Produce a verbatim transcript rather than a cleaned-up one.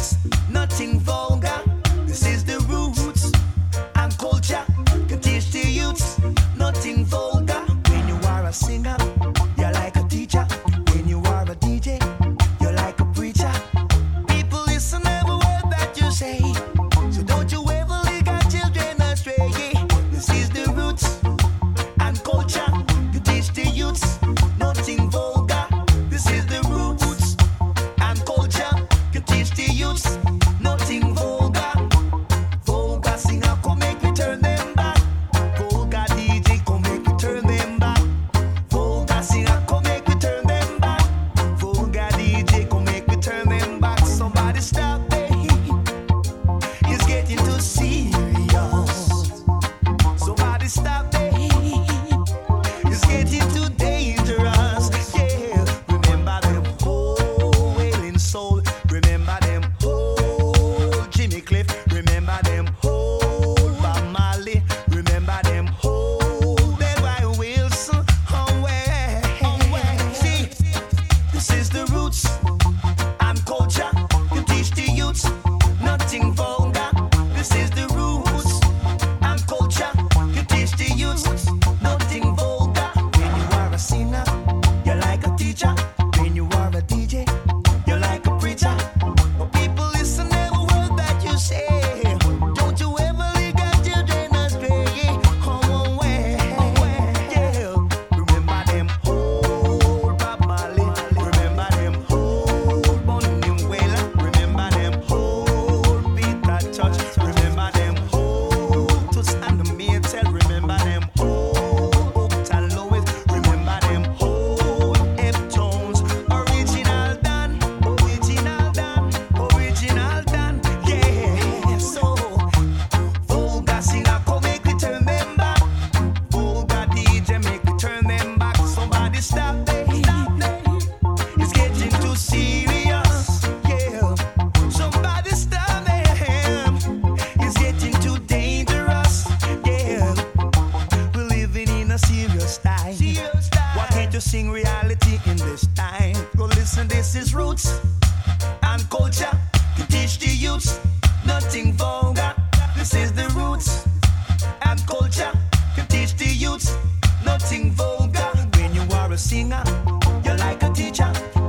youths, nothing vulgar. This is the roots and culture. Can teach the youths, nothing vulgar. When you are a singer, you're like a teacher. When you are a D J, you're like a preacher. People listen every word that you say. So don't you ever lead our children astray. This is the roots and culture. You teach the youths, nothing vulgar. This is the roots and culture. You teach the youths, nothing vulgar. Vulgar singer come make me turn them back. Vulgar D J come make me turn them back. Vulgar singer come make me turn them back. Vulgar D J come make me turn them back. Somebody stop it. It's getting too serious. Somebody stop it. It's getting too dangerous. Yeah. Remember them whole Wailing Soul. Remember them whole Jimmy Cliff. Remember them whole Bob Marley. Remember them whole Delroy Wilson. Oh, way. See, this is the roots and culture. You teach the youths, nothing vulgar. This is the roots and culture. You teach the youths, nothing vulgar. When you are a singer, you're like a teacher. When you are a D J, you're like a preacher. But people listen every word that you say. Don't you ever lead your children astray. Oh, way, yeah. Remember them whole Bob Marley. Remember them whole Bonnie Wailer. Remember them whole Peter Church. Remember them whole Toots and the Maytell. Remember them whole Upton Lois. Remember them whole F-Tones. Original Dan, original Dan, original Dan. Yeah, so vulgar singer come make me turn them back. Vulgar D J make me turn them back. Somebody stop them. It's getting too serious. Yeah, somebody stop them. It's getting too dangerous. Yeah, we're living in a serious time. Why can't you sing reality in this time? Go listen, this is roots and culture. You teach the youths, nothing vulgar. This is the roots and culture. You teach the youths, nothing vulgar. When you are a singer, you're like a teacher.